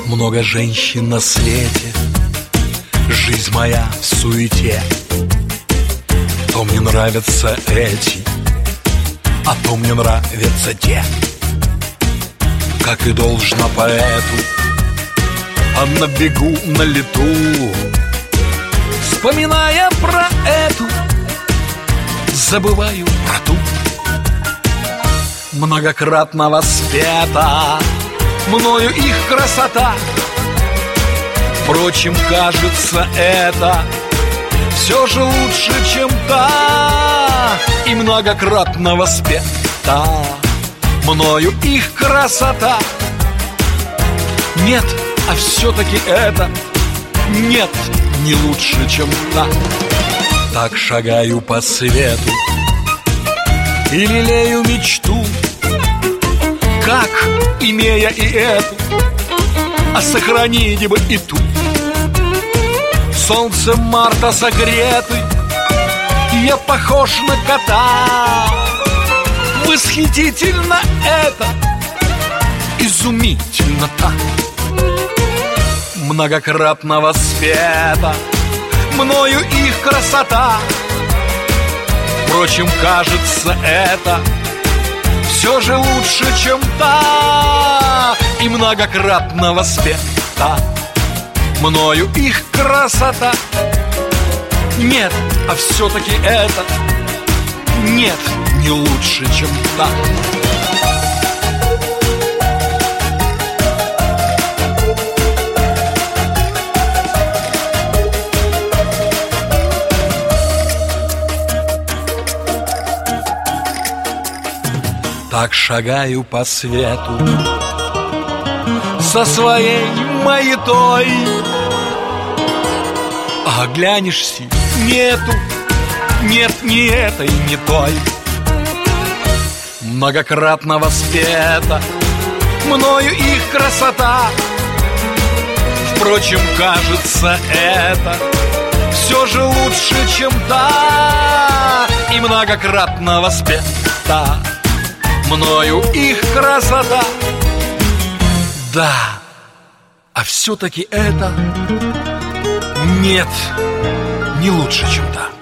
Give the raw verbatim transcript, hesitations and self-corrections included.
Много женщин на свете, жизнь моя в суете. То мне нравятся эти, а то мне нравятся те. Как и должно поэту, а на бегу, на лету, вспоминая про эту, забываю про ту. Многократно воспета мною их красота. Впрочем, кажется, это все же лучше, чем та. И многократно воспета мною их красота. Нет, а все-таки это нет, не лучше, чем та. Так шагаю по свету и лелею мечту, как, имея и эту, а сохранить бы и ту. Солнцем марта согретый, я похож на кота. Восхитительно это, изумительно так. Многократно воспета мною их красота. Впрочем, кажется, это все же лучше, чем та. И многократно воспета мною их красота. Нет, а все-таки это нет, не лучше, чем та. Так шагаю по свету со своей маятой, а оглянешься, нету, нет ни этой, ни той. Многократно воспета мною их красота. Впрочем, кажется, это все же лучше, чем та. И многократно воспета мною их красота. Да, а все-таки это нет, не лучше, чем та.